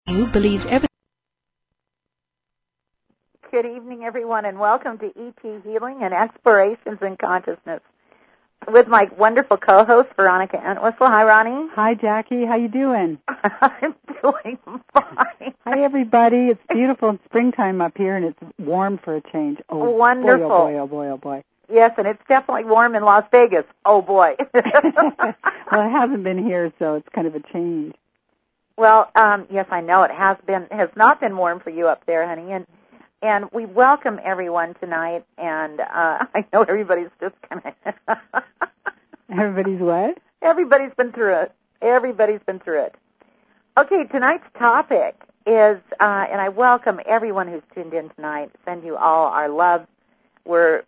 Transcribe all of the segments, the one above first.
who believes everything. Good evening, everyone, and welcome to ET Healing and Explorations in Consciousness with my wonderful co-host, Veronica Entwistle. Hi, Ronnie. Hi, Jackie. How you doing? I'm doing fine. Hi, everybody. It's beautiful. It's springtime up here, and it's warm for a change. Oh, wonderful. Boy, oh, boy, oh, boy, oh, boy. Yes, and it's definitely warm in Las Vegas. Oh, boy. Well, it hasn't been here, so it's kind of a change. Well, yes, I know it has not been warm for you up there, honey, and we welcome everyone tonight, and I know everybody's just kind of... Everybody's what? Everybody's been through it. Okay, tonight's topic is, and I welcome everyone who's tuned in tonight, send you all our love. We're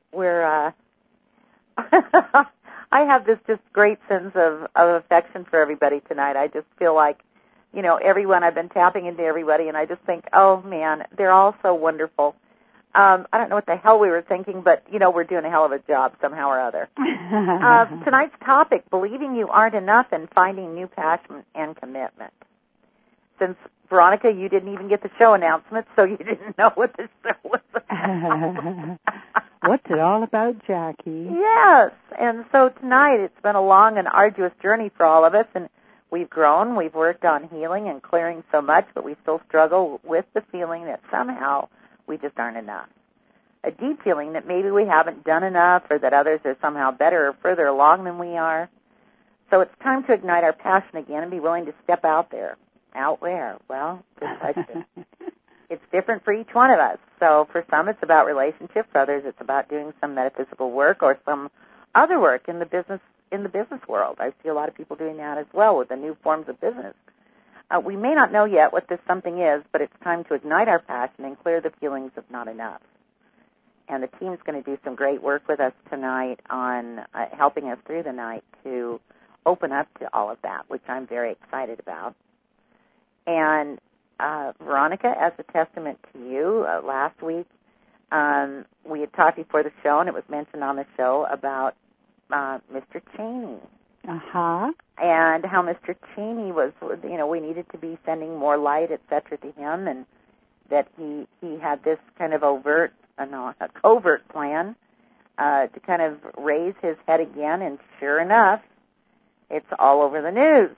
I have this just great sense of affection for everybody tonight. I just feel like, everyone, I've been tapping into everybody, and I just think, oh, man, they're all so wonderful. I don't know what the hell we were thinking, but, we're doing a hell of a job somehow or other. Tonight's topic, believing you aren't enough and finding new passion and commitment. Since, Veronica, you didn't even get the show announcement, so you didn't know what the show was about. What's it all about, Jackie? Yes, and so tonight it's been a long and arduous journey for all of us, and we've grown, we've worked on healing and clearing so much, but we still struggle with the feeling that somehow we just aren't enough. A deep feeling that maybe we haven't done enough or that others are somehow better or further along than we are. So it's time to ignite our passion again and be willing to step out there. Out where? Well, good question. It's different for each one of us. So for some it's about relationships, for others it's about doing some metaphysical work or some other work in the business world. I see a lot of people doing that as well with the new forms of business. We may not know yet what this something is, but it's time to ignite our passion and clear the feelings of not enough. And the team's going to do some great work with us tonight on helping us through the night to open up to all of that, which I'm very excited about. And Veronica, as a testament to you, last week we had talked before the show, and it was mentioned on the show about Mr. Cheney. Uh-huh. And how Mr. Cheney was, we needed to be sending more light, et cetera, to him, and that he had this kind of a covert plan to kind of raise his head again, and sure enough, it's all over the news.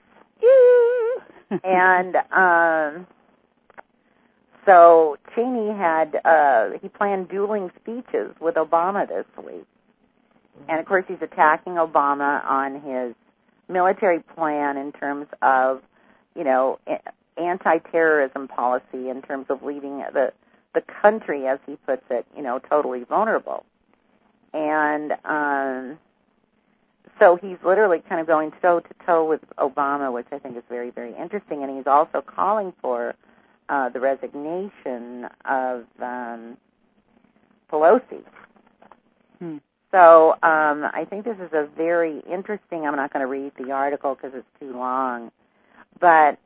And so Cheney he planned dueling speeches with Obama this week. And, of course, he's attacking Obama on his military plan in terms of, anti-terrorism policy, in terms of leaving the country, as he puts it, totally vulnerable. And so he's literally kind of going toe-to-toe with Obama, which I think is very, very interesting. And he's also calling for the resignation of Pelosi. So I think this is a very interesting, I'm not going to read the article because it's too long, but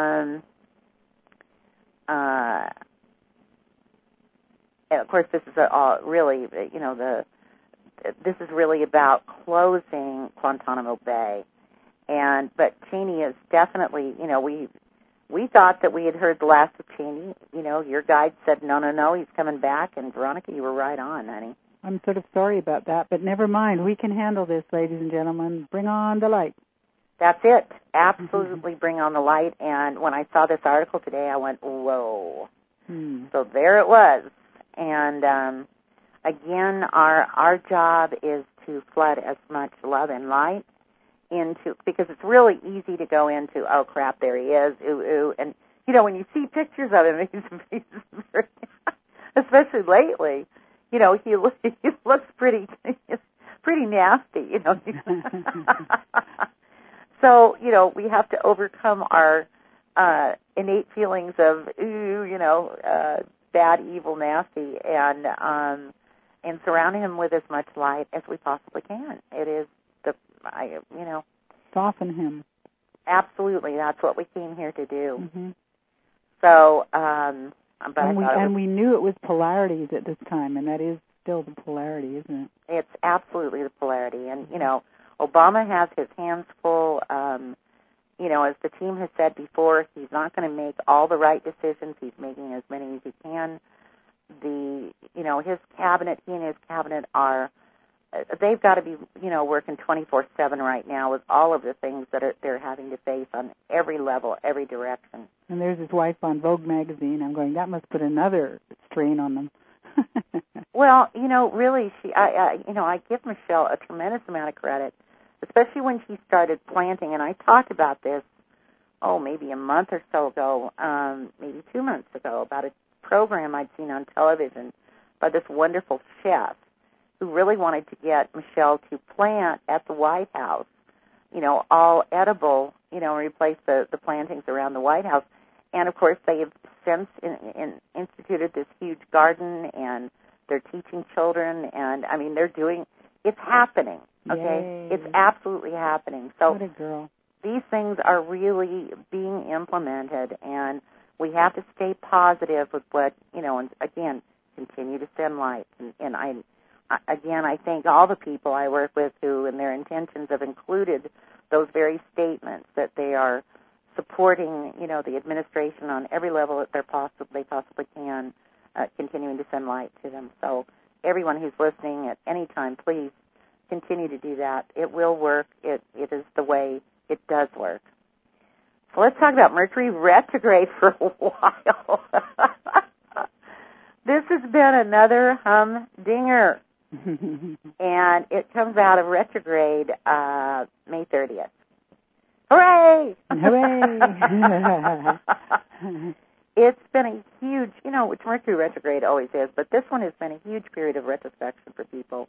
of course this is really, this is really about closing Guantanamo Bay. But Cheney is definitely, we thought that we had heard the last of Cheney. Your guide said, no, he's coming back. And Veronica, you were right on, honey. I'm sort of sorry about that, but never mind. We can handle this, ladies and gentlemen. Bring on the light. That's it. Absolutely bring on the light. And when I saw this article today, I went, whoa. So there it was. And again, our job is to flood as much love and light into, because it's really easy to go into, oh, crap, there he is, ooh. And, when you see pictures of him, he's very, especially lately, he looks pretty nasty, So, we have to overcome our innate feelings of, bad, evil, nasty, and surround him with as much light as we possibly can. It is soften him. Absolutely, that's what we came here to do. So, and we knew it was polarities at this time, and that is still the polarity, isn't it? It's absolutely the polarity. And, Obama has his hands full as the team has said before, he's not going to make all the right decisions. He's making as many as he can. His cabinet, he and his cabinet they've got to be, working 24/7 right now with all of the things that they're having to face on every level, every direction. And there's his wife on Vogue magazine. I'm going, that must put another strain on them. Well, really, I give Michelle a tremendous amount of credit, especially when she started planting. And I talked about this, maybe a month or so ago, maybe 2 months ago, about a program I'd seen on television by this wonderful chef who really wanted to get Michelle to plant at the White House, all edible, replace the plantings around the White House. And, of course, they have since instituted this huge garden, and they're teaching children, and, it's happening, okay? Yay. It's absolutely happening. So what a girl. These things are really being implemented, and we have to stay positive with what, and, again, continue to send light. And I thank all the people I work with who, in their intentions, have included those very statements that they are supporting, the administration on every level that they possibly can, continuing to send light to them. So everyone who's listening at any time, please continue to do that. It will work. It is the way it does work. So let's talk about Mercury retrograde for a while. This has been another humdinger. And it comes out of retrograde May 30th. Hooray! Hooray! It's been a huge, which Mercury retrograde always is, but this one has been a huge period of retrospection for people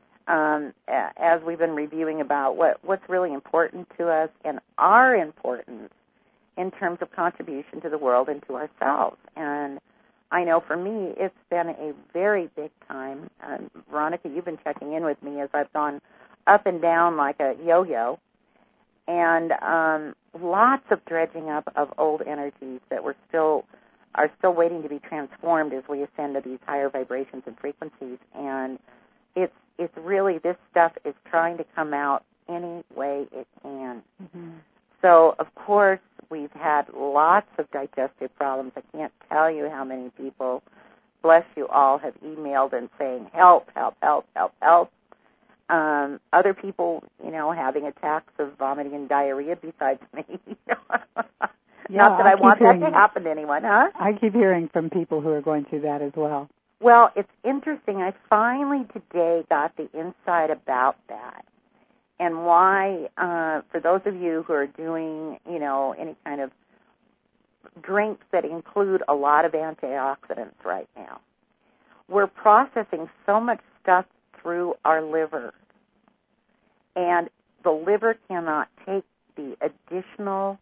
as we've been reviewing about what's really important to us and our importance in terms of contribution to the world and to ourselves. And I know for me, it's been a very big time. Veronica, you've been checking in with me as I've gone up and down like a yo-yo. And lots of dredging up of old energies that are still waiting to be transformed as we ascend to these higher vibrations and frequencies. And it's really, this stuff is trying to come out any way it can. Mm-hmm. So, of course, we've had lots of digestive problems. I can't tell you how many people, bless you all, have emailed and saying, help, help, help, help, help. Other people, having attacks of vomiting and diarrhea besides me. Not that I want that to happen to anyone, huh? I keep hearing from people who are going through that as well. Well, it's interesting. I finally today got the insight about that. And why, for those of you who are doing, any kind of drinks that include a lot of antioxidants right now, we're processing so much stuff through our liver. And the liver cannot take the additional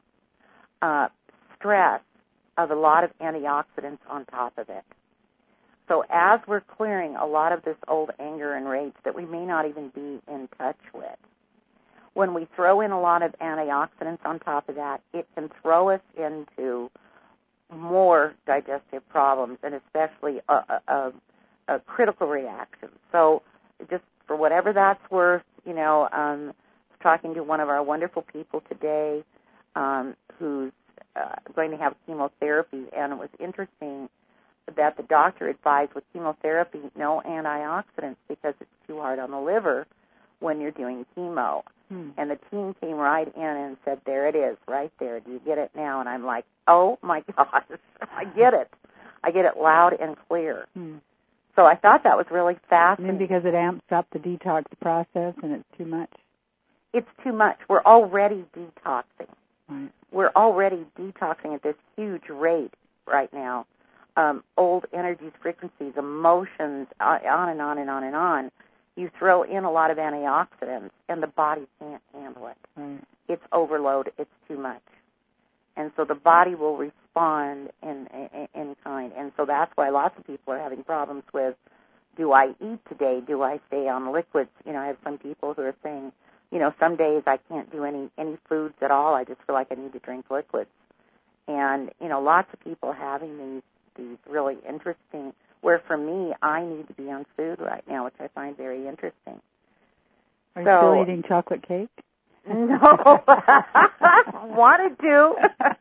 stress of a lot of antioxidants on top of it. So as we're clearing a lot of this old anger and rage that we may not even be in touch with, when we throw in a lot of antioxidants on top of that, it can throw us into more digestive problems and especially a critical reaction. So just for whatever that's worth, I was talking to one of our wonderful people today who's going to have chemotherapy, and it was interesting that the doctor advised with chemotherapy no antioxidants because it's too hard on the liver when you're doing chemo. And the team came right in and said, there it is, right there. Do you get it now? And I'm like, oh, my gosh, I get it. I get it loud and clear. So I thought that was really fascinating. And because it amps up the detox process and it's too much? It's too much. We're already detoxing. Right. We're already detoxing at this huge rate right now. Old energies, frequencies, emotions, on and on and on and on. You throw in a lot of antioxidants, and the body can't handle it. Right. It's overload. It's too much. And so the body will respond in kind. And so that's why lots of people are having problems with, do I eat today? Do I stay on liquids? I have some people who are saying, some days I can't do any foods at all. I just feel like I need to drink liquids. And, lots of people having these really interesting, where for me, I need to be on food right now, which I find very interesting. Are you still eating chocolate cake? No. Wanted to.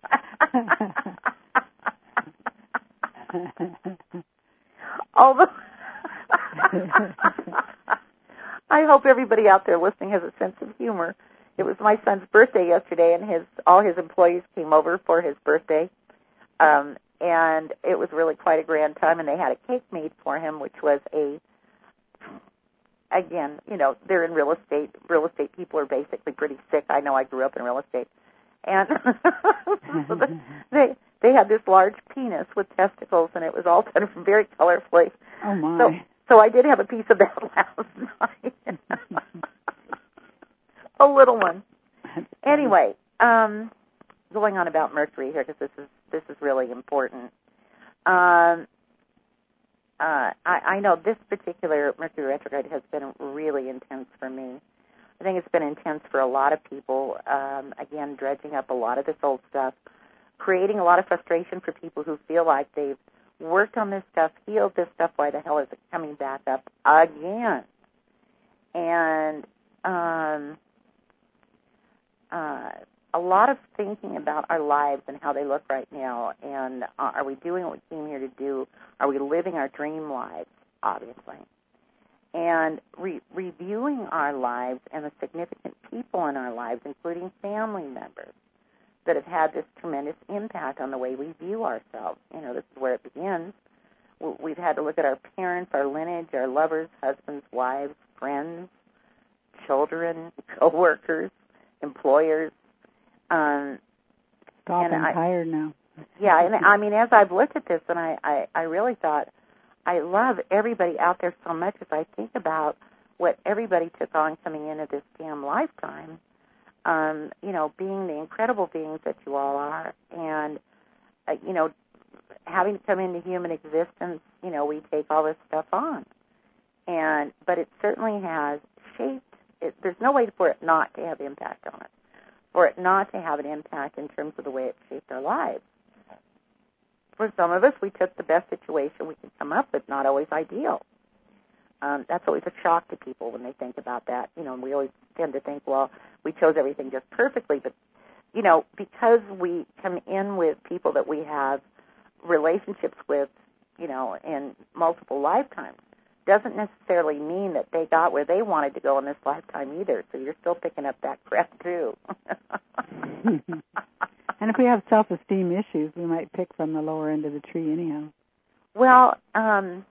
Although I hope everybody out there listening has a sense of humor. It was my son's birthday yesterday, and all his employees came over for his birthday, and it was really quite a grand time. And they had a cake made for him, which was again, they're in real estate. Real estate people are basically pretty sick. I know I grew up in real estate, and so they had this large penis with testicles, and it was all done very colorfully. Oh my! So I did have a piece of that last night. A little one. Anyway, going on about Mercury here, because this is really important. I know this particular Mercury retrograde has been really intense for me. I think it's been intense for a lot of people. Again, dredging up a lot of this old stuff, creating a lot of frustration for people who feel like they've worked on this stuff, healed this stuff. Why the hell is it coming back up again? And a lot of thinking about our lives and how they look right now, and are we doing what we came here to do? Are we living our dream lives, obviously? And reviewing our lives and the significant people in our lives, including family members, that have had this tremendous impact on the way we view ourselves. This is where it begins. We've had to look at our parents, our lineage, our lovers, husbands, wives, friends, children, co-workers, employers. I'm tired now. Yeah, and I mean, as I've looked at this, and I really thought, I love everybody out there so much as I think about what everybody took on coming into this damn lifetime, being the incredible beings that you all are, and, having to come into human existence, we take all this stuff on. But it certainly has shaped it. There's no way for it not to have impact on us, for it not to have an impact in terms of the way it shaped our lives. For some of us, we took the best situation we could come up with, not always ideal. That's always a shock to people when they think about that. We always tend to think, well, we chose everything just perfectly. But, because we come in with people that we have relationships with, in multiple lifetimes, doesn't necessarily mean that they got where they wanted to go in this lifetime either. So you're still picking up that crap, too. And if we have self-esteem issues, we might pick from the lower end of the tree anyhow. Well, on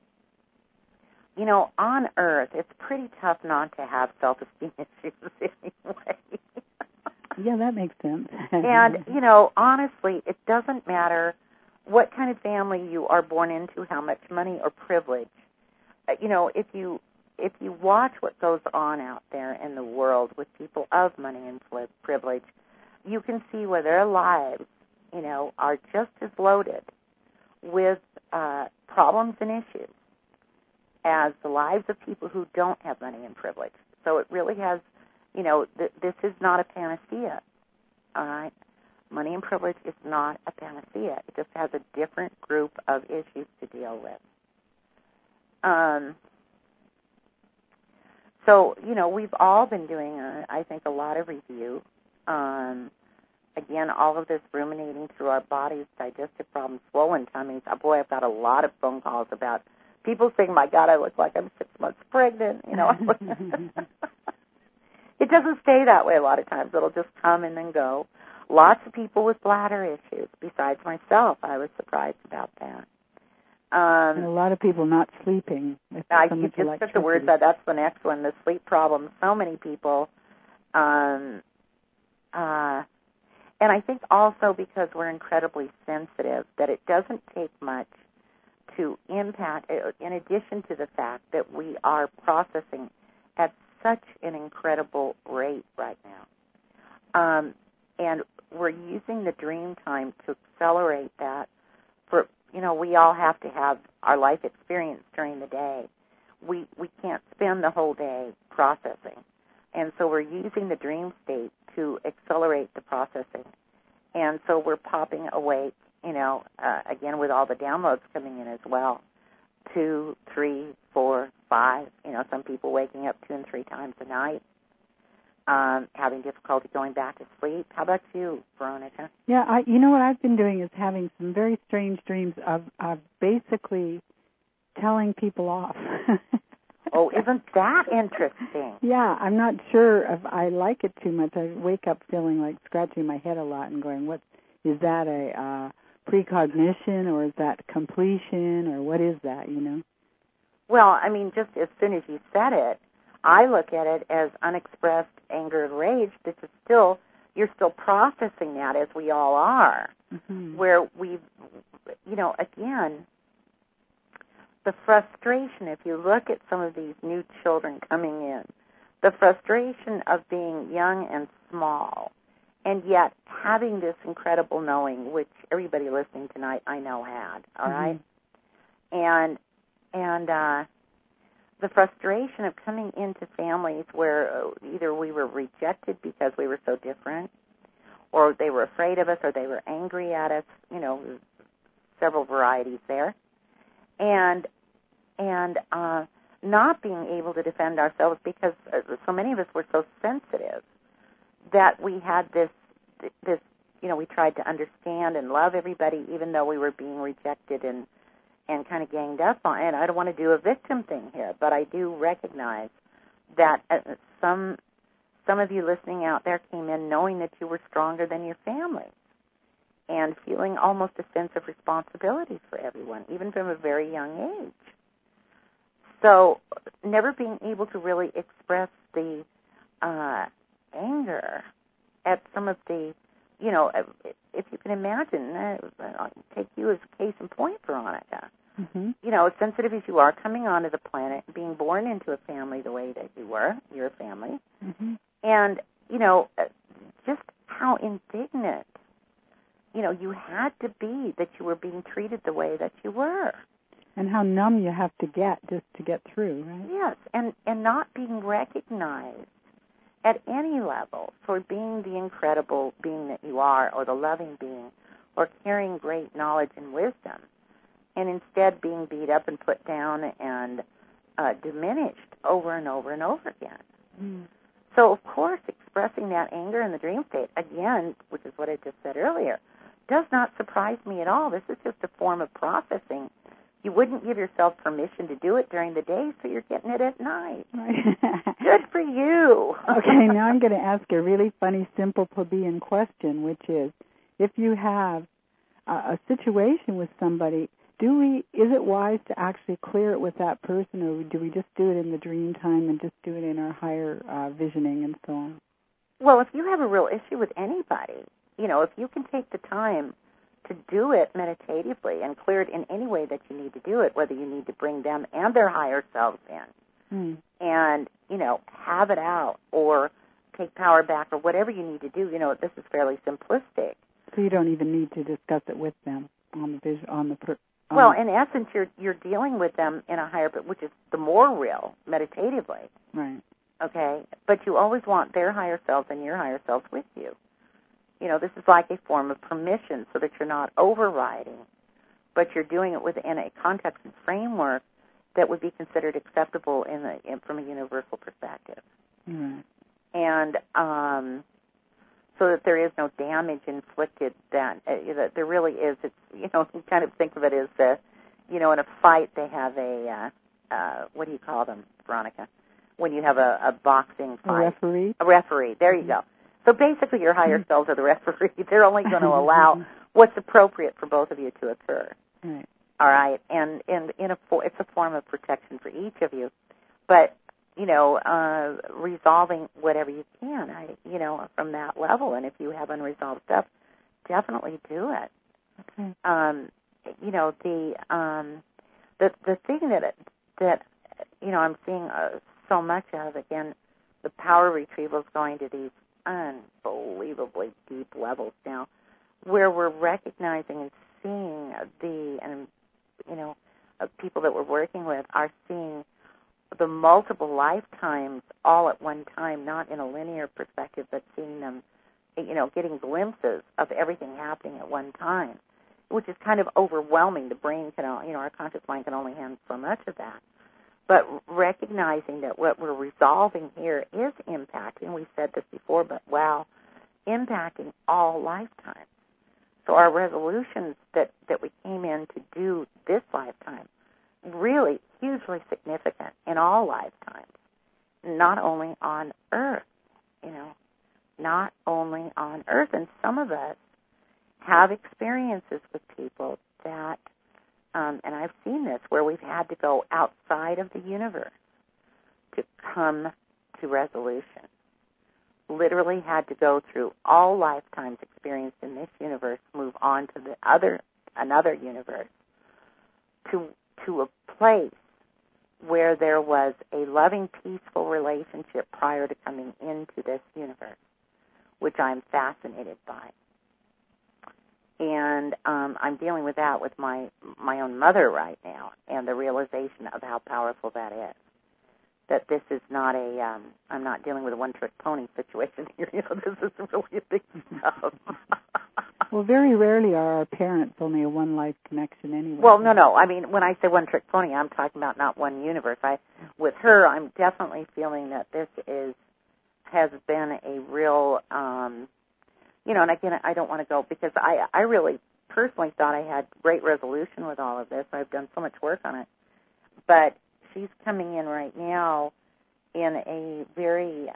Earth, it's pretty tough not to have self-esteem issues anyway. Yeah, that makes sense. And, honestly, it doesn't matter what kind of family you are born into, how much money or privilege. If you watch what goes on out there in the world with people of money and privilege, you can see where their lives, are just as loaded with problems and issues as the lives of people who don't have money and privilege. So it really has, this is not a panacea, all right? Money and privilege is not a panacea. It just has a different group of issues to deal with. So, we've all been doing, I think, a lot of review. Again, all of this ruminating through our bodies, digestive problems, swollen tummies. Oh, boy, I've got a lot of phone calls about people saying, my God, I look like I'm 6 months pregnant. It doesn't stay that way a lot of times. It'll just come and then go. Lots of people with bladder issues. Besides myself, I was surprised about that. And a lot of people not sleeping. You just took the words out. That's the next one, the sleep problem. So many people. And I think also because we're incredibly sensitive, that it doesn't take much to impact, in addition to the fact that we are processing at such an incredible rate right now. And we're using the dream time to accelerate that. For we all have to have our life experience during the day. We can't spend the whole day processing. And so we're using the dream state to accelerate the processing. And so we're popping awake, again with all the downloads coming in as well. 2, 3, 4, 5, some people waking up 2 and 3 times a night. having difficulty going back to sleep. How about you, Veronica? Yeah, you know what I've been doing is having some very strange dreams of basically telling people off. Oh, isn't that interesting? Yeah, I'm not sure if I like it too much. I wake up feeling like scratching my head a lot and going, "What is that? A precognition, or is that completion, or what is that?" You know? Well, I mean, just as soon as you said it, I look at it as unexpressed anger and rage. This is you're still processing that, as we all are. Mm-hmm. Where we've, again, the frustration, if you look at some of these new children coming in, the frustration of being young and small, and yet having this incredible knowing, which everybody listening tonight I know had, all right? And the frustration of coming into families where either we were rejected because we were so different, or they were afraid of us, or they were angry at us, several varieties there. And not being able to defend ourselves because so many of us were so sensitive that we had this, we tried to understand and love everybody even though we were being rejected and kind of ganged up on. And I don't want to do a victim thing here, but I do recognize that some of you listening out there came in knowing that you were stronger than your family and feeling almost a sense of responsibility for everyone, even from a very young age. So never being able to really express the anger at some of the, if you can imagine, I'll take you as a case in point, Veronica. Mm-hmm. As sensitive as you are, coming onto the planet, being born into a family the way that you were, your family, mm-hmm. and, just how indignant, you had to be that you were being treated the way that you were. And how numb you have to get just to get through, right? Yes, and not being recognized at any level for being the incredible being that you are, or the loving being, or carrying great knowledge and wisdom, and instead being beat up and put down and diminished over and over and over again. Mm. So, of course, expressing that anger in the dream state, again, which is what I just said earlier, does not surprise me at all. This is just a form of processing. You wouldn't give yourself permission to do it during the day, so you're getting it at night. Good for you. Okay, now I'm going to ask a really funny, simple plebeian question, which is, if you have a situation with somebody, is it wise to actually clear it with that person, or do we just do it in the dream time and just do it in our higher visioning and so on? Well, if you have a real issue with anybody, if you can take the time to do it meditatively and clear it in any way that you need to do it, whether you need to bring them and their higher selves in and, have it out or take power back or whatever you need to do, this is fairly simplistic. So you don't even need to discuss it with them well, in essence, you're dealing with them in a higher, which is the more real, meditatively. Right. Okay? But you always want their higher selves and your higher selves with you. This is like a form of permission so that you're not overriding, but you're doing it within a context and framework that would be considered acceptable from a universal perspective. Mm-hmm. And so that there is no damage inflicted, that there really is. It's, you kind of think of it as, in a fight they have what do you call them, Veronica? When you have a boxing fight. A referee? A referee. There you go. So basically your higher selves are the referee. They're only going to allow what's appropriate for both of you to occur. Right. All right? And it's a form of protection for each of you. But, resolving whatever you can, from that level. And if you have unresolved stuff, definitely do it. Okay. The thing that I'm seeing so much of, again, the power retrieval is going to these unbelievably deep levels now, where we're recognizing and seeing people that we're working with are seeing the multiple lifetimes all at one time, not in a linear perspective, but seeing them, getting glimpses of everything happening at one time, which is kind of overwhelming. The brain can, our conscious mind can only handle so much of that. but recognizing that what we're resolving here is impacting, we said this before, but wow, impacting all lifetimes. So our resolutions that we came in to do this lifetime, really hugely significant in all lifetimes, not only on Earth, not only on Earth. And some of us have experiences with people that, and I've seen this, where we've had to go outside of the universe to come to resolution. Literally had to go through all lifetimes experienced in this universe, move on to another universe, to a place where there was a loving, peaceful relationship prior to coming into this universe, which I'm fascinated by. And I'm dealing with that with my own mother right now, and the realization of how powerful that is. That this is not I'm not dealing with a one-trick pony situation here. This is really a big stuff. Well, very rarely are our parents only a one-life connection anyway. Well, no. I mean, when I say one-trick pony, I'm talking about not one universe. With her, I'm definitely feeling that this has been a real, and again, I don't want to go, because I really personally thought I had great resolution with all of this. I've done so much work on it. But she's coming in right now in a very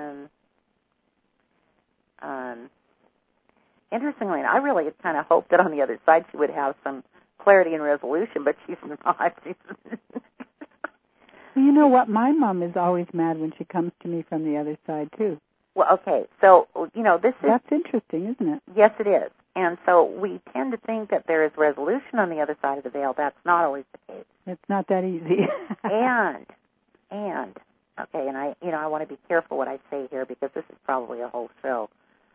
interestingly, and I really had kind of hoped that on the other side she would have some clarity and resolution, but she's not. You know what? My mom is always mad when she comes to me from the other side, too. Well, okay, so, this is... That's interesting, isn't it? Yes, it is. And so we tend to think that there is resolution on the other side of the veil. That's not always the case. It's not that easy. and, okay, and I want to be careful what I say here, because this is probably a whole show.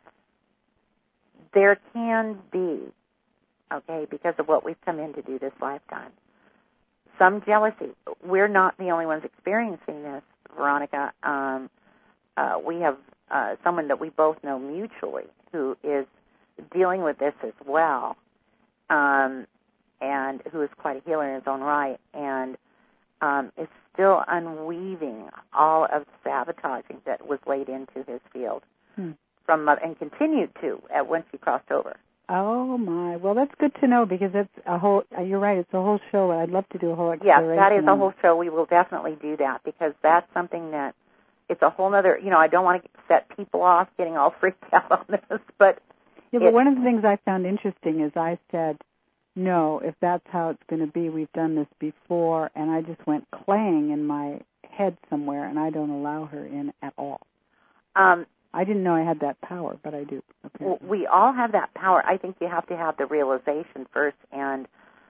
There can be, okay, because of what we've come in to do this lifetime, some jealousy. We're not the only ones experiencing this, Veronica. We have someone that we both know mutually who is dealing with this as well, and who is quite a healer in his own right, and is still unweaving all of the sabotaging that was laid into his field from mother, and continued to when she crossed over. Oh, my. Well, that's good to know, because it's a whole, you're right, it's a whole show. I'd love to do a whole exploration. Yes, that is a whole show. We will definitely do that, because that's something that, it's a whole other, I don't want to set people off getting all freaked out on this, but... Yeah, but one of the things I found interesting is I said, no, if that's how it's going to be, we've done this before, and I just went clang in my head somewhere, and I don't allow her in at all. I didn't know I had that power, but I do. Well, we all have that power. I think you have to have the realization first, and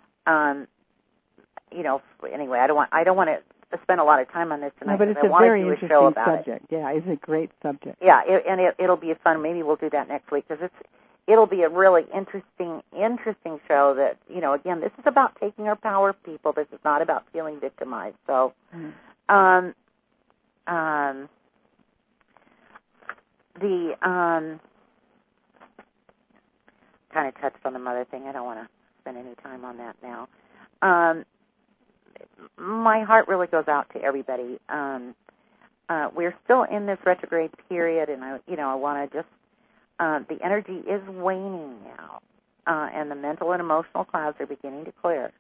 anyway, I don't want to spend a lot of time on this tonight. No, but it's a very interesting subject. Yeah, it's a great subject. Yeah, it'll be fun. Maybe we'll do that next week, because it'll be a really interesting show. That again, this is about taking our power, people. This is not about feeling victimized. So, kind of touched on the mother thing. I don't want to spend any time on that now. My heart really goes out to everybody. We're still in this retrograde period, and I want to just, the energy is waning now, and the mental and emotional clouds are beginning to clear.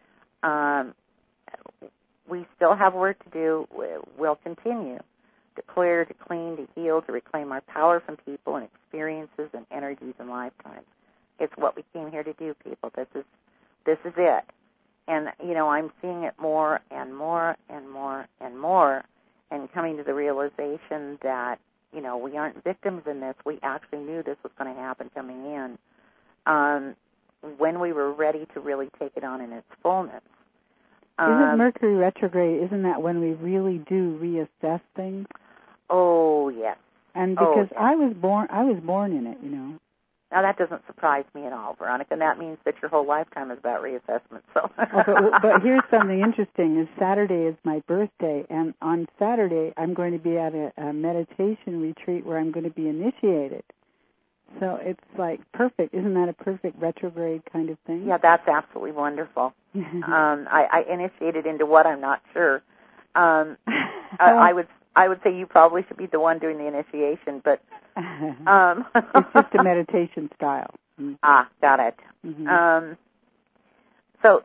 We still have work to do. We'll continue to clear, to clean, to heal, to reclaim our power from people and experiences and energies and lifetimes. It's what we came here to do, people. This is it. And, I'm seeing it more and more and more and more, and coming to the realization that, we aren't victims in this. We actually knew this was going to happen coming in when we were ready to really take it on in its fullness. Isn't Mercury retrograde, isn't that when we really do reassess things? Oh, yes. And because yes. I was born in it, Now, that doesn't surprise me at all, Veronica, and that means that your whole lifetime is about reassessment. So, but here's something interesting, is Saturday is my birthday, and on Saturday I'm going to be at a meditation retreat where I'm going to be initiated. So it's like perfect. Isn't that a perfect retrograde kind of thing? Yeah, that's absolutely wonderful. I initiated into what, I'm not sure. I would say you probably should be the one doing the initiation, but it's just a meditation style. Ah, got it. Mm-hmm. So,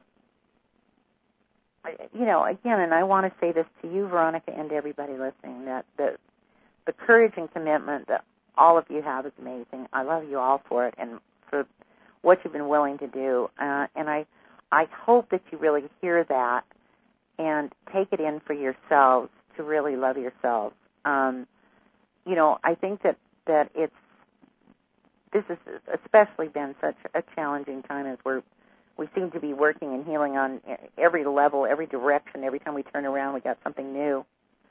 again, and I want to say this to you, Veronica, and to everybody listening, that the courage and commitment that all of you have is amazing. I love you all for it and for what you've been willing to do. And I hope that you really hear that and take it in for yourselves to really love yourselves. I think that this has especially been such a challenging time as we seem to be working and healing on every level, every direction. Every time we turn around, we got something new.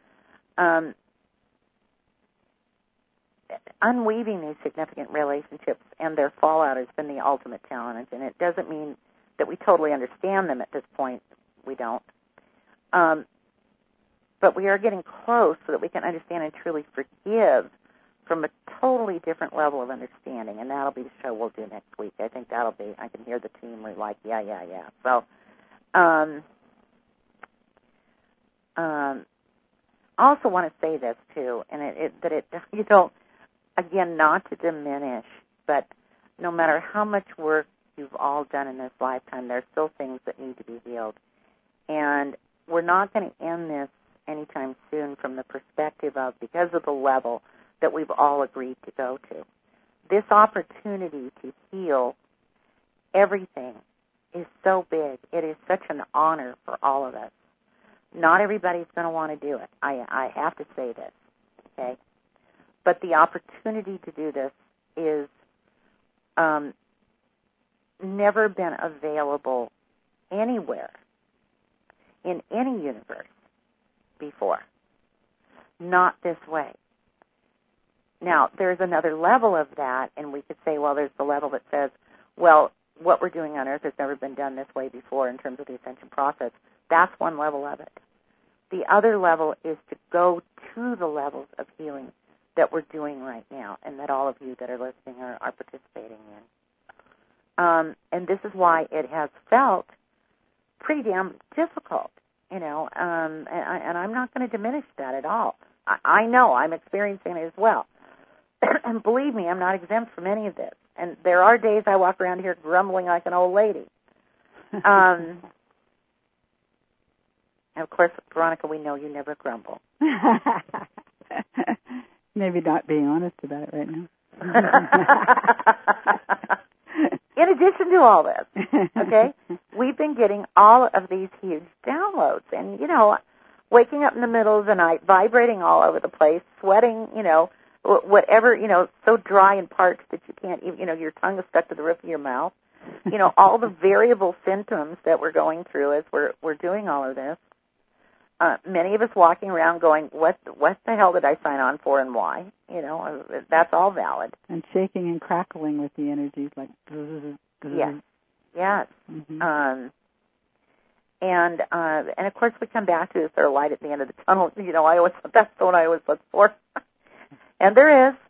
Unweaving these significant relationships and their fallout has been the ultimate challenge, and it doesn't mean that we totally understand them at this point. We don't. But we are getting close so that we can understand and truly forgive from a totally different level of understanding, and that'll be the show we'll do next week. I think that'll be, I can hear the team, we're like, yeah. So, I also want to say this, too, and again, not to diminish, but no matter how much work you've all done in this lifetime, there's still things that need to be healed. And we're not going to end this anytime soon from the perspective of, because of the level that we've all agreed to go to. This opportunity to heal everything is so big. It is such an honor for all of us. Not everybody's going to want to do it. I have to say this, okay? But the opportunity to do this is never been available anywhere in any universe before. Not this way. Now, there's another level of that, and we could say, well, there's the level that says, well, what we're doing on Earth has never been done this way before in terms of the ascension process. That's one level of it. The other level is to go to the levels of healing that we're doing right now and that all of you that are listening are participating in. And this is why it has felt pretty damn difficult, and I'm not going to diminish that at all. I know I'm experiencing it as well. And believe me, I'm not exempt from any of this. And there are days I walk around here grumbling like an old lady. And, of course, Veronica, we know you never grumble. Maybe not being honest about it right now. In addition to all this, okay, we've been getting all of these huge downloads. And, waking up in the middle of the night, vibrating all over the place, sweating, whatever, so dry and parched that you can't even, your tongue is stuck to the roof of your mouth. All the variable symptoms that we're going through as we're doing all of this. Many of us walking around going, what the hell did I sign on for and why? That's all valid. And shaking and crackling with the energies like... Yes. Mm-hmm. And of course we come back to this sort of light at the end of the tunnel. That's the one I always look for. And there is.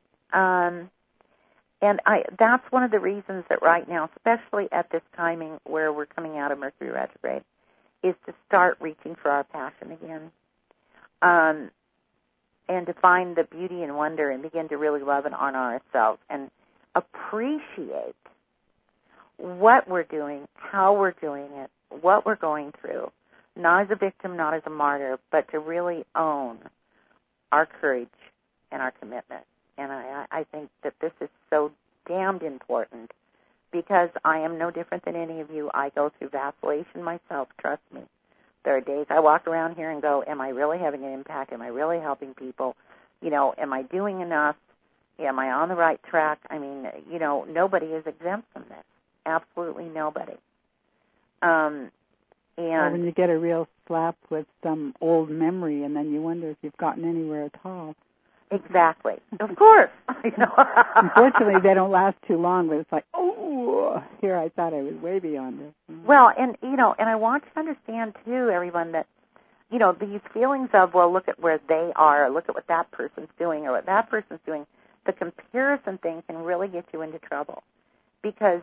That's one of the reasons that right now, especially at this timing where we're coming out of Mercury retrograde, is to start reaching for our passion again. And to find the beauty and wonder and begin to really love and honor ourselves and appreciate what we're doing, how we're doing it, what we're going through, not as a victim, not as a martyr, but to really own our courage and our commitment. And I think that this is so damned important because I am no different than any of you. I go through vacillation myself, trust me. There are days I walk around here and go, am I really having an impact? Am I really helping people? Am I doing enough? Am I on the right track? I mean, nobody is exempt from this. Absolutely nobody. And when you get a real slap with some old memory and then you wonder if you've gotten anywhere at all. Exactly. Of course. Unfortunately, they don't last too long, but it's like, oh, here I thought I was way beyond this. Well, and I want you to understand, too, everyone, that, these feelings of, well, look at where they are, or look at what that person's doing, or what that person's doing, the comparison thing can really get you into trouble because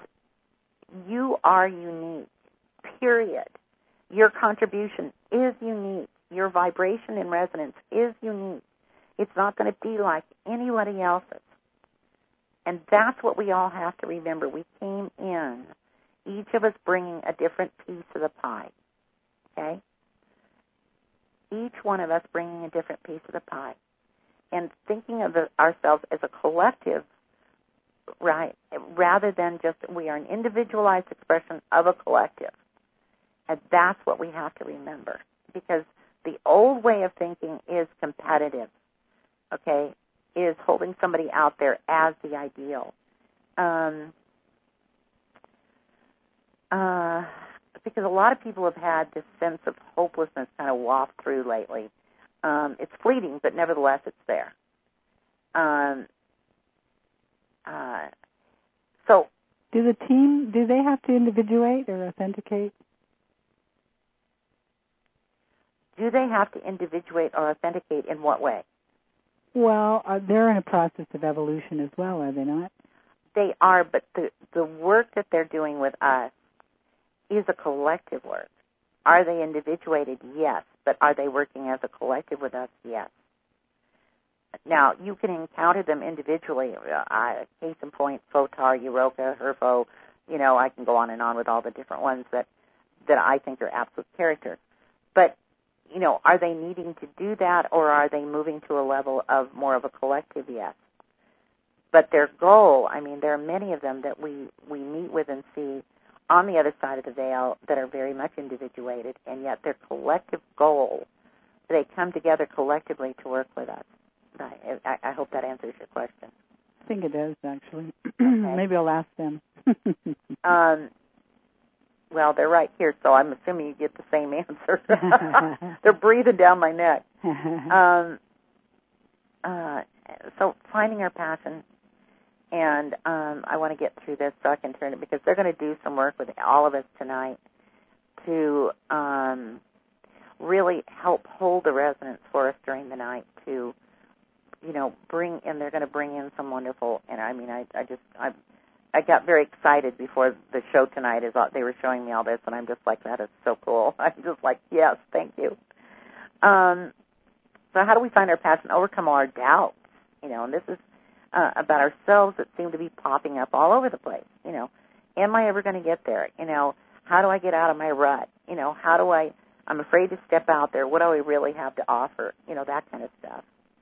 you are unique, period. Your contribution is unique. Your vibration and resonance is unique. It's not going to be like anybody else's. And that's what we all have to remember. We came in, each of us bringing a different piece of the pie, okay? Each one of us bringing a different piece of the pie. And thinking of ourselves as a collective, right, rather than just we are an individualized expression of a collective. And that's what we have to remember. Because the old way of thinking is competitive, okay, is holding somebody out there as the ideal. Because a lot of people have had this sense of hopelessness kind of waft through lately. It's fleeting, but nevertheless it's there. So, do the team, do they have to individuate or authenticate? Do they have to individuate or authenticate in what way? Well, they're in a process of evolution as well, are they not? They are, but the work that they're doing with us is a collective work. Are they individuated? Yes. But are they working as a collective with us? Yes. Now, you can encounter them individually. Case in point, Fotar, Uroka, Herfo, I can go on and on with all the different ones that I think are absolute characters. But, are they needing to do that, or are they moving to a level of more of a collective? Yes. But their goal, there are many of them that we meet with and see on the other side of the veil that are very much individuated, and yet their collective goal, they come together collectively to work with us. I hope that answers your question. I think it does, actually. Okay. Maybe I'll ask them. Well, they're right here, so I'm assuming you get the same answer. They're breathing down my neck. So finding our passion, and I want to get through this so I can turn it, because they're going to do some work with all of us tonight to really help hold the resonance for us during the night to, bring in, they're going to bring in some wonderful, and I got very excited before the show tonight as they were showing me all this, and I'm just like, that is so cool. I'm just like, yes, thank you. So how do we find our passion, overcome all our doubts? And this is about ourselves that seem to be popping up all over the place. Am I ever going to get there? How do I get out of my rut? I'm afraid to step out there. What do I really have to offer? That kind of stuff.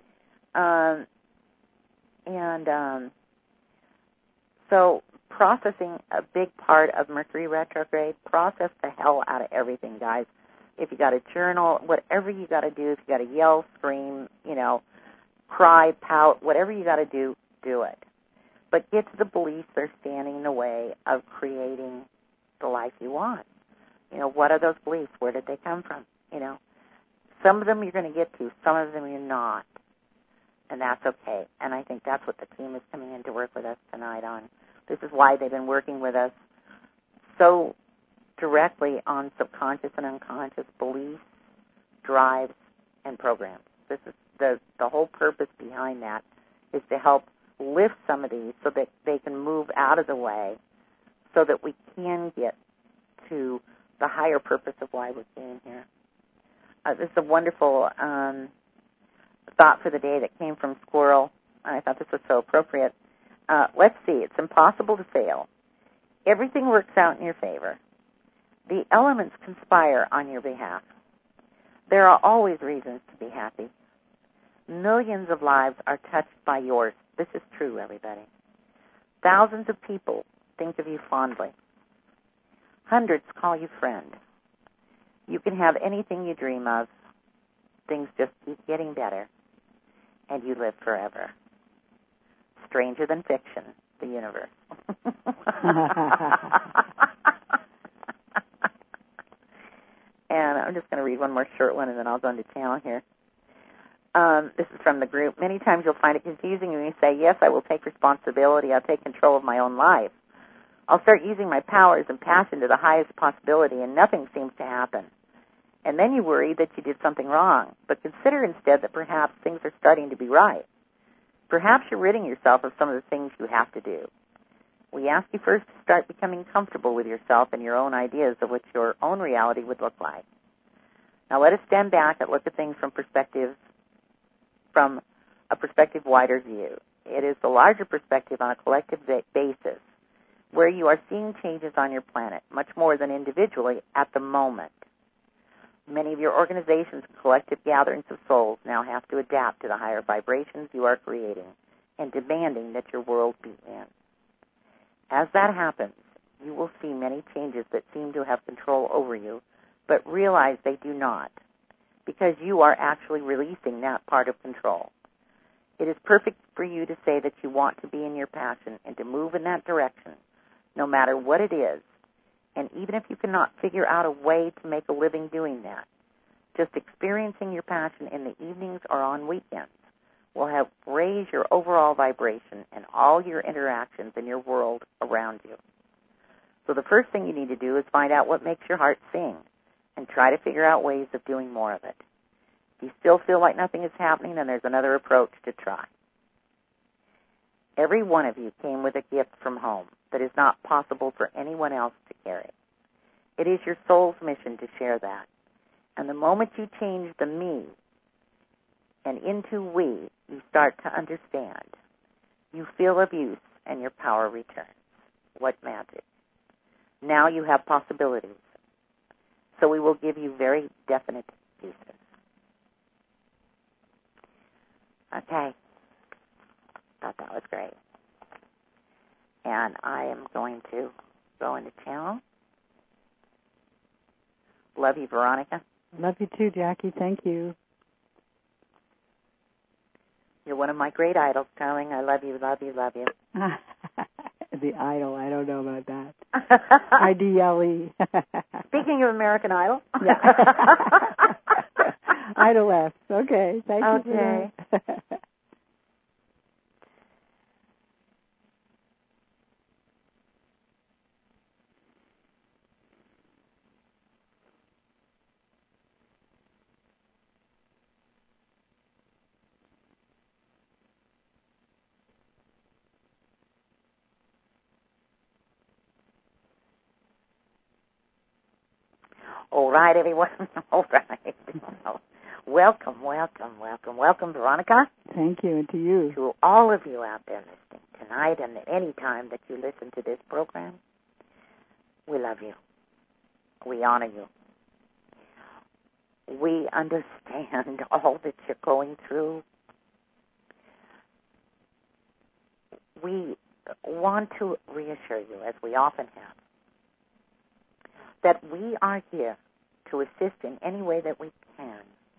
So processing, a big part of Mercury retrograde, process the hell out of everything, guys. If you got to journal, whatever you got to do, if you got to yell, scream, cry, pout, whatever you got to do, do it. But get to the beliefs that are standing in the way of creating the life you want. What are those beliefs? Where did they come from? Some of them you're going to get to, some of them you're not. And that's okay. And I think that's what the team is coming in to work with us tonight on. This is why they've been working with us so directly on subconscious and unconscious beliefs, drives, and programs. This is the whole purpose behind that is to help lift some of these so that they can move out of the way so that we can get to the higher purpose of why we're being here. This is a wonderful thought for the day that came from Squirrel. I thought this was so appropriate. Let's see. It's impossible to fail. Everything works out in your favor. The elements conspire on your behalf. There are always reasons to be happy. Millions of lives are touched by yours. This is true, everybody. Thousands of people think of you fondly. Hundreds call you friend. You can have anything you dream of. Things just keep getting better, and you live forever. Stranger than fiction, the universe. And I'm just going to read one more short one, and then I'll go into channel here. This is from the group. Many times you'll find it confusing when you say, yes, I will take responsibility. I'll take control of my own life. I'll start using my powers and passion to the highest possibility, and nothing seems to happen. And then you worry that you did something wrong. But consider instead that perhaps things are starting to be right. Perhaps you're ridding yourself of some of the things you have to do. We ask you first to start becoming comfortable with yourself and your own ideas of what your own reality would look like. Now let us stand back and look at things from a perspective wider view. It is the larger perspective on a collective basis where you are seeing changes on your planet, much more than individually at the moment. Many of your organizations and collective gatherings of souls now have to adapt to the higher vibrations you are creating and demanding that your world be in. As that happens, you will see many changes that seem to have control over you, but realize they do not, because you are actually releasing that part of control. It is perfect for you to say that you want to be in your passion and to move in that direction, no matter what it is, and even if you cannot figure out a way to make a living doing that, just experiencing your passion in the evenings or on weekends will help raise your overall vibration and all your interactions in your world around you. So the first thing you need to do is find out what makes your heart sing and try to figure out ways of doing more of it. If you still feel like nothing is happening, then there's another approach to try. Every one of you came with a gift from home that is not possible for anyone else to carry. It is your soul's mission to share that. And the moment you change the me and into we, you start to understand. You feel abuse and your power returns. What magic. Now you have possibilities. So we will give you very definite pieces. Okay. Thought that was great. And I am going to go into channel. Love you, Veronica. Love you too, Jackie. Thank you. You're one of my great idols, darling. I love you, love you, love you. The idol, I don't know about that. IDLE. Speaking of American Idol. Yeah. Idoless. Okay. Thank you. Okay. All right, everyone. All right. Welcome, welcome, welcome, welcome, Veronica. Thank you, and to you. To all of you out there listening tonight and at any time that you listen to this program, we love you. We honor you. We understand all that you're going through. We want to reassure you, as we often have, that we are here to assist in any way that we can.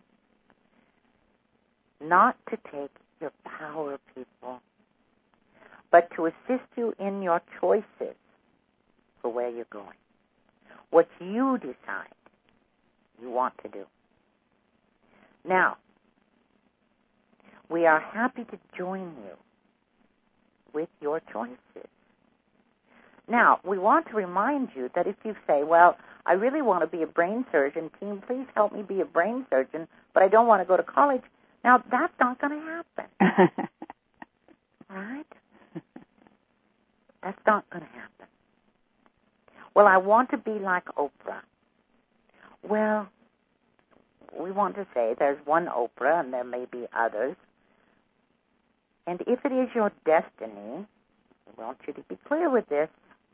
Not to take your power, people, but to assist you in your choices for where you're going. What you decide you want to do. Now, we are happy to join you with your choices. Now, we want to remind you that if you say, well, I really want to be a brain surgeon, team, please help me be a brain surgeon, but I don't want to go to college, now that's not going to happen. Right? That's not going to happen. Well, I want to be like Oprah. Well, we want to say there's one Oprah and there may be others. And if it is your destiny, we want you to be clear with this,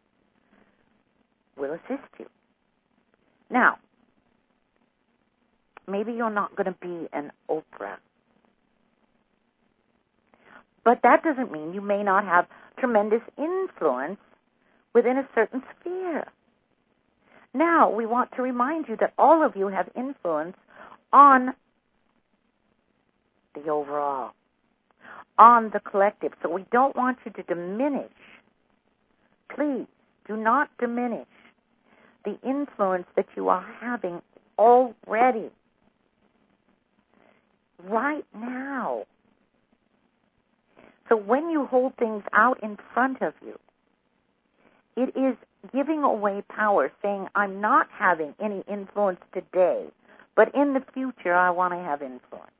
we'll assist you. Now, maybe you're not going to be an Oprah. But that doesn't mean you may not have tremendous influence within a certain sphere. Now, we want to remind you that all of you have influence on the overall, on the collective. So we don't want you to diminish. Please, do not diminish the influence that you are having already, right now. So when you hold things out in front of you, it is giving away power, saying, I'm not having any influence today, but in the future I want to have influence.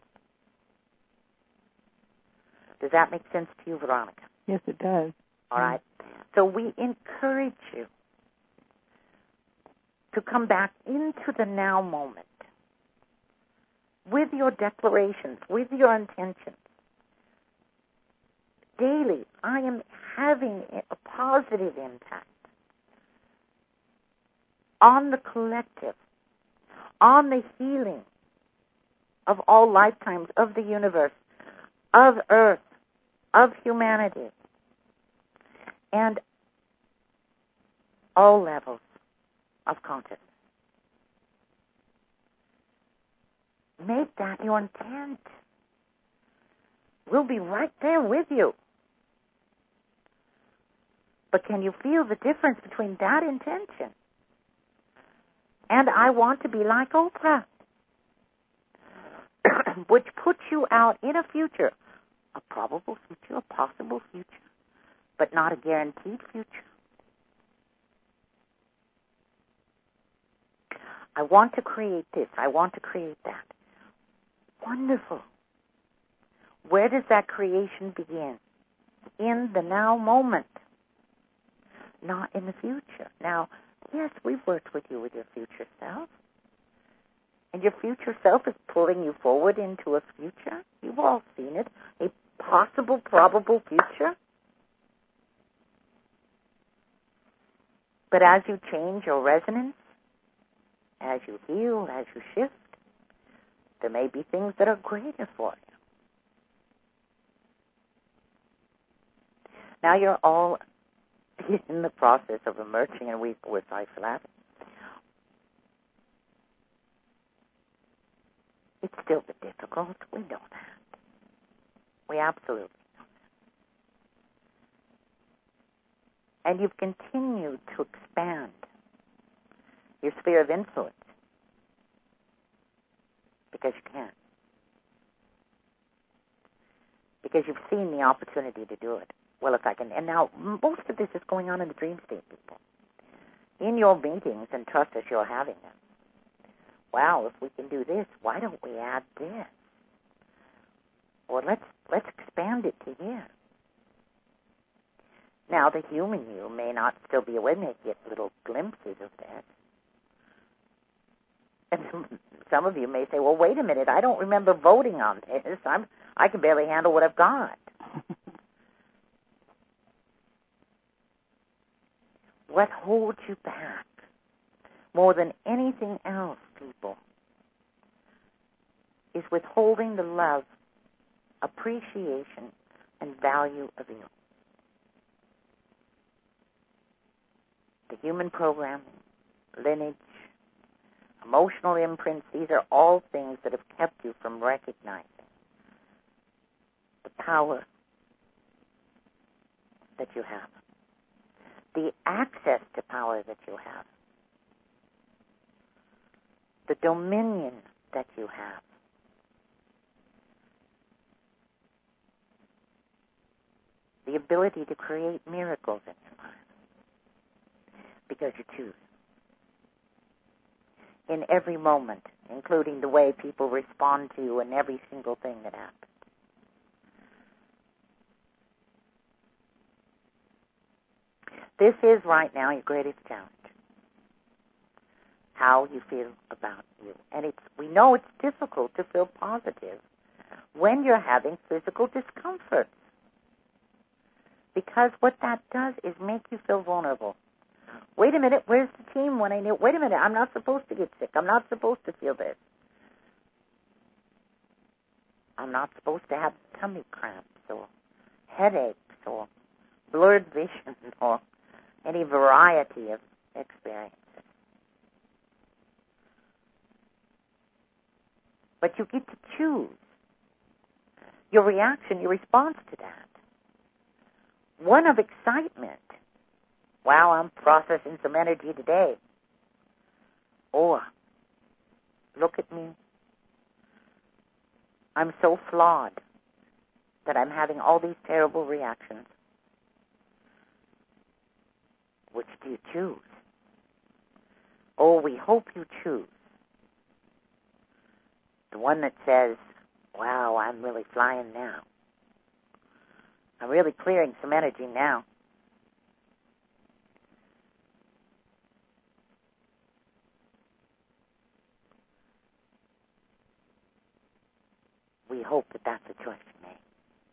Does that make sense to you, Veronica? Yes, it does. All right. So we encourage you to come back into the now moment with your declarations, with your intentions. Daily, I am having a positive impact on the collective, on the healing of all lifetimes of the universe, of Earth, of humanity, and all levels of consciousness. Make that your intent. We'll be right there with you. But can you feel the difference between that intention and I want to be like Oprah, which puts you out in a future, a probable future, a possible future, but not a guaranteed future. I want to create this. I want to create that. Wonderful. Where does that creation begin? In the now moment, not in the future. Now, yes, we've worked with you with your future self. And your future self is pulling you forward into a future. You've all seen it. A possible, probable future. But as you change your resonance, as you heal, as you shift, there may be things that are greater for you. Now you're all in the process of emerging, and we're laughing. It's still been difficult. We know that. We absolutely know that. And you've continued to expand your sphere of influence because you can. Because you've seen the opportunity to do it. Well, if I can. And now, most of this is going on in the dream state, people. In your meetings, and trust us, you're having them. Wow, if we can do this, why don't we add this? Or let's expand it to here. Now, the human you may not still be aware, may get little glimpses of this. And some of you may say, well, wait a minute, I don't remember voting on this. I can barely handle what I've got. What holds you back more than anything else, people, is withholding the love, appreciation, and value of you. The human programming, lineage, emotional imprints, these are all things that have kept you from recognizing the power that you have, the access to power that you have, the dominion that you have. The ability to create miracles in your life because you choose. In every moment, including the way people respond to you and every single thing that happens. This is right now your greatest challenge. How you feel about you. And we know it's difficult to feel positive when you're having physical discomfort. Because what that does is make you feel vulnerable. Wait a minute, where's the team when I knew? Wait a minute, I'm not supposed to get sick. I'm not supposed to feel this. I'm not supposed to have tummy cramps or headaches or blurred vision or any variety of experiences. But you get to choose your reaction, your response to that. One of excitement. Wow, I'm processing some energy today. Or, look at me. I'm so flawed that I'm having all these terrible reactions. Which do you choose? Oh, we hope you choose the one that says, wow, I'm really flying now. I'm really clearing some energy now. we hope that that's the choice we make.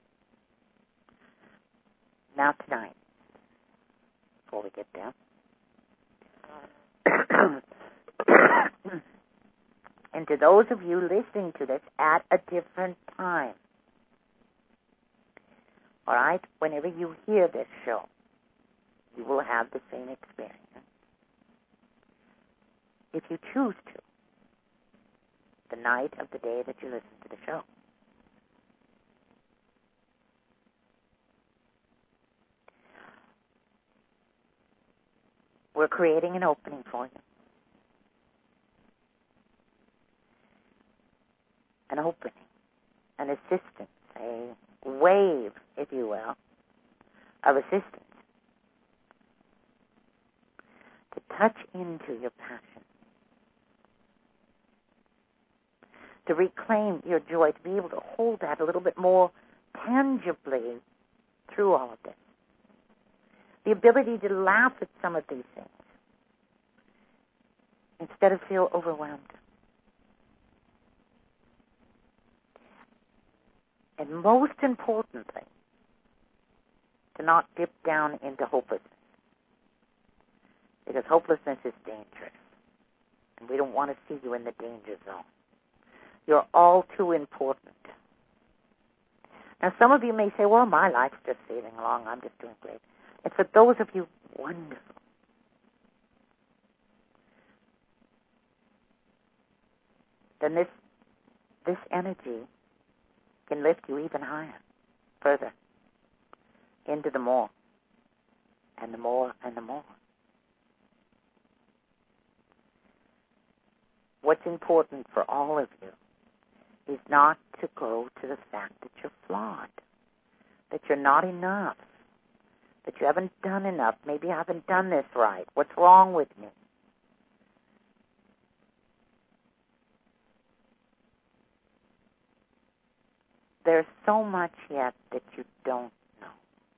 Now tonight, before we get there, and to those of you listening to this at a different time, all right, whenever you hear this show, you will have the same experience. If you choose to, the night of the day that you listen to the show. We're creating an opening for you. An opening, an assistance, a wave, if you will, of assistance to touch into your passion, to reclaim your joy, to be able to hold that a little bit more tangibly through all of this. The ability to laugh at some of these things instead of feel overwhelmed. And most importantly, to not dip down into hopelessness. Because hopelessness is dangerous. And we don't want to see you in the danger zone. You're all too important. Now, some of you may say, well, my life's just sailing along. I'm just doing great. And for those of you, wonderful. Then this energy can lift you even higher, further, into the more, and the more, and the more. What's important for all of you is not to go to the fact that you're flawed, that you're not enough, that you haven't done enough. Maybe I haven't done this right. What's wrong with me? There's so much yet that you don't know.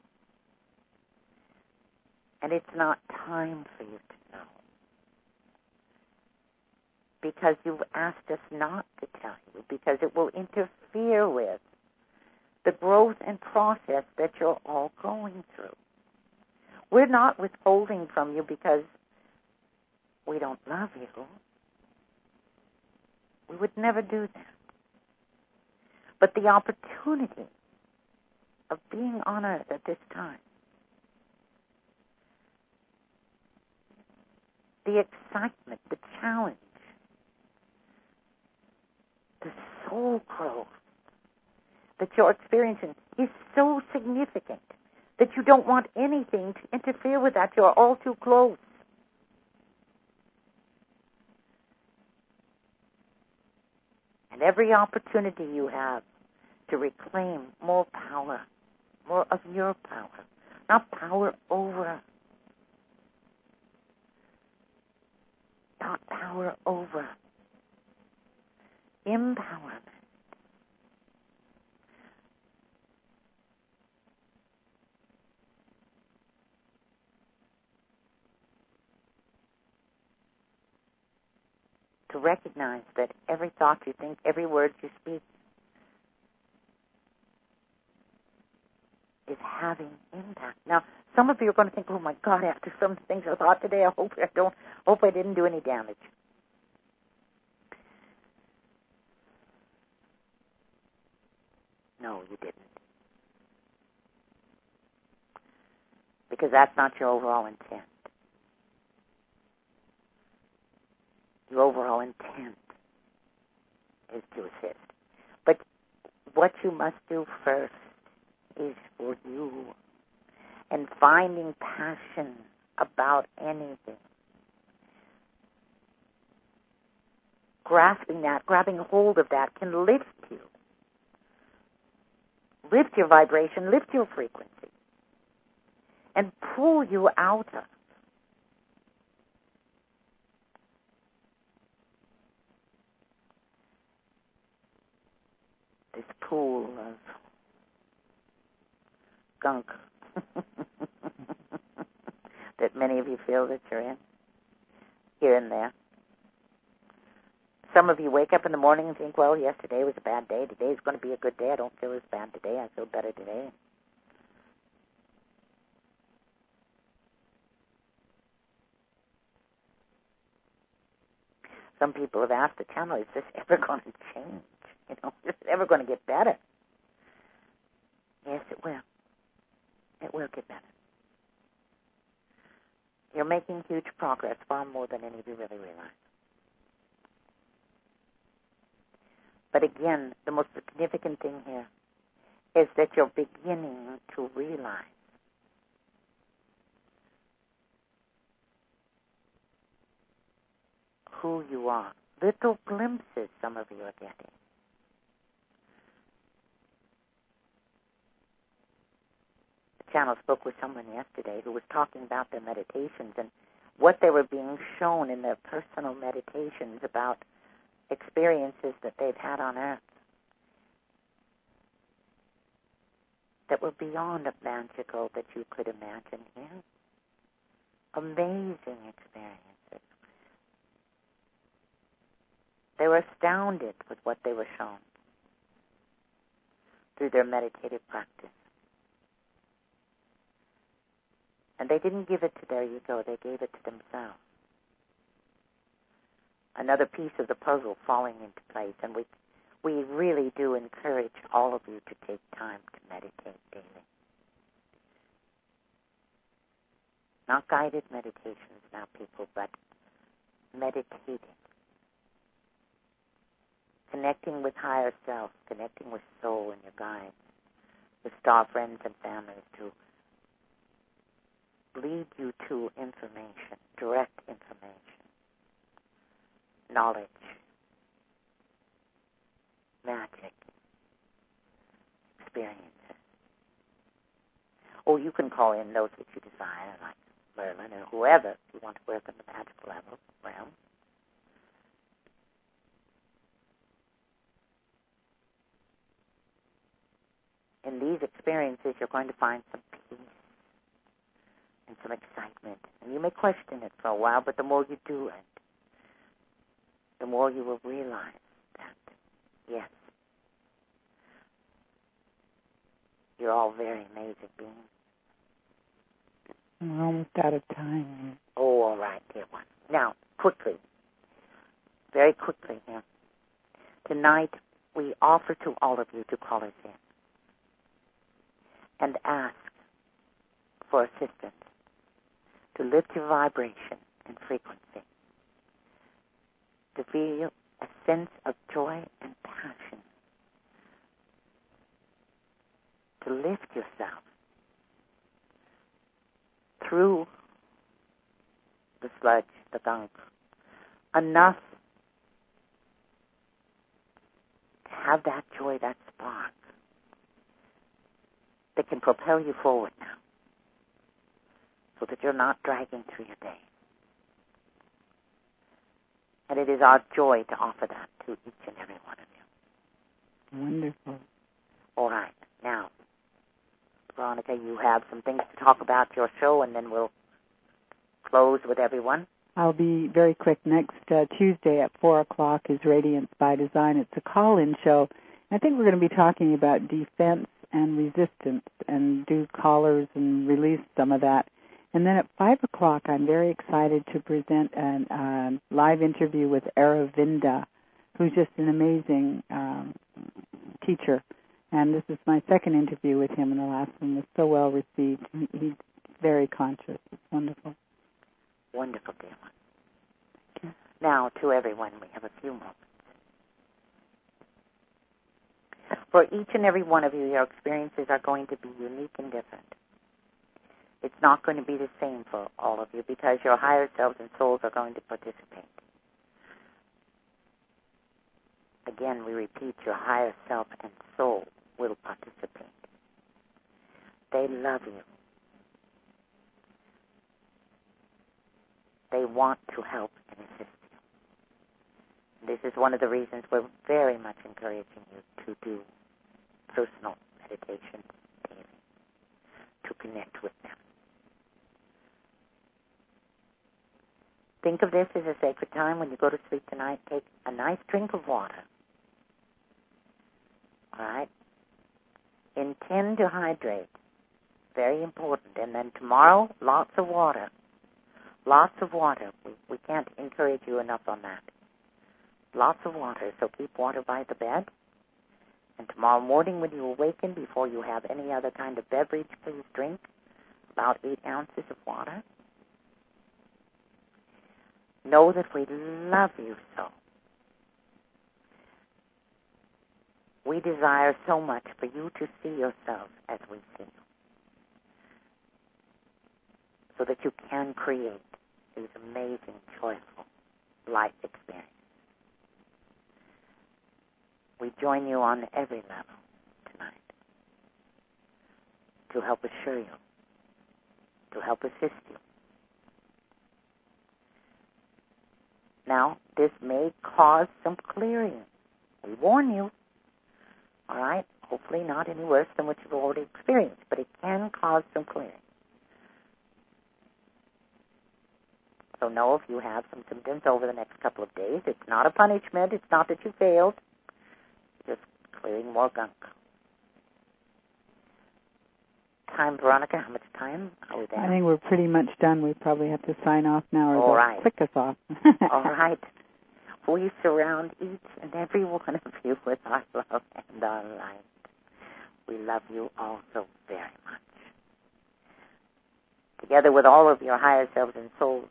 And it's not time for you to know. Because you've asked us not to tell you, because it will interfere with the growth and process that you're all going through. We're not withholding from you because we don't love you. We would never do that. But the opportunity of being on earth at this time, the excitement, the challenge, the soul growth that you're experiencing is so significant that you don't want anything to interfere with that. You're all too close. And every opportunity you have to reclaim more power, more of your power, not power over, not power over, empowerment. To recognize that every thought you think, every word you speak is having impact. Now, some of you are going to think, oh my God, after some things I thought today, I hope I didn't do any damage. No, you didn't. Because that's not your overall intent. Your overall intent is to assist. But what you must do first is for you. And finding passion about anything. Grasping that, grabbing hold of that can lift you. Lift your vibration, lift your frequency. And pull you out of this pool of gunk that many of you feel that you're in, here and there. Some of you wake up in the morning and think, well, yesterday was a bad day. Today's going to be a good day. I don't feel as bad today. I feel better today. Some people have asked the channel, is this ever going to change? Is it ever going to get better? Yes, it will. It will get better. You're making huge progress, far more than any of you really realize. But again, the most significant thing here is that you're beginning to realize who you are. Little glimpses some of you are getting. The channel spoke with someone yesterday who was talking about their meditations and what they were being shown in their personal meditations about experiences that they've had on Earth that were beyond the magical that you could imagine here. Amazing experiences. They were astounded with what they were shown through their meditative practice. And they didn't give it to their ego, they gave it to themselves. Another piece of the puzzle falling into place, and we really do encourage all of you to take time to meditate daily. Not guided meditations now, people, but meditating. Connecting with higher self, connecting with soul and your guides, with star friends and families to lead you to information, direct information, knowledge, magic, experiences. Or you can call in those that you desire, like Merlin or whoever you want to work on the magical level, realm. In these experiences, you're going to find some peace and some excitement. And you may question it for a while, but the more you do it, the more you will realize that, yes, you're all very amazing beings. We're almost out of time. Oh, all right, dear one. Now, quickly, very quickly here. Tonight, we offer to all of you to call us in and ask for assistance to lift your vibration and frequency, to feel a sense of joy and passion, to lift yourself through the sludge, the gunk, enough to have that joy, that spark that can propel you forward now, so that you're not dragging through your day. And it is our joy to offer that to each and every one of you. Wonderful. All right. Now, Veronica, you have some things to talk about your show, and then we'll close with everyone. I'll be very quick. Next Tuesday at 4 o'clock is Radiance by Design. It's a call-in show. I think we're going to be talking about defense and resistance and do callers and release some of that. And then at 5 o'clock, I'm very excited to present a live interview with Aravinda, who's just an amazing teacher. And this is my second interview with him, and the last one was so well received. He's very conscious. It's wonderful. Wonderful, dear one. Now, to everyone, we have a few moments. For each and every one of you, your experiences are going to be unique and different. It's not going to be the same for all of you because your higher selves and souls are going to participate. Again, we repeat, your higher self and soul will participate. They love you. They want to help and assist you. This is one of the reasons we're very much encouraging you to do personal meditation daily, to connect with them. Think of this as a sacred time. When you go to sleep tonight, take a nice drink of water. All right? Intend to hydrate. Very important. And then tomorrow, lots of water. Lots of water. We can't encourage you enough on that. Lots of water. So keep water by the bed. And tomorrow morning when you awaken, before you have any other kind of beverage, please drink about 8 ounces of water. Know that we love you so. We desire so much for you to see yourselves as we see you, so that you can create these amazing, joyful life experiences. We join you on every level tonight to help assure you, to help assist you. Now, this may cause some clearing. We warn you. All right? Hopefully not any worse than what you've already experienced, but it can cause some clearing. So know if you have some symptoms over the next couple of days, it's not a punishment. It's not that you failed. Just clearing more gunk. Time, Veronica, how much time are we there? I think we're pretty much done. We probably have to sign off now, or All they'll right. click us off. All right. We surround each and every one of you with our love and our light. We love you all so very much. Together with all of your higher selves and souls,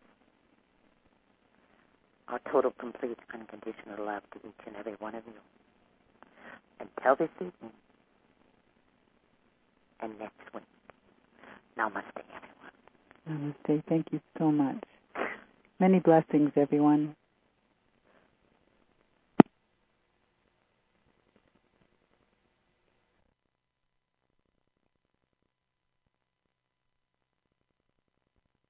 our total, complete, unconditional love to each and every one of you. Until this evening and next week. Namaste, everyone. Namaste. Thank you so much. Many blessings, everyone.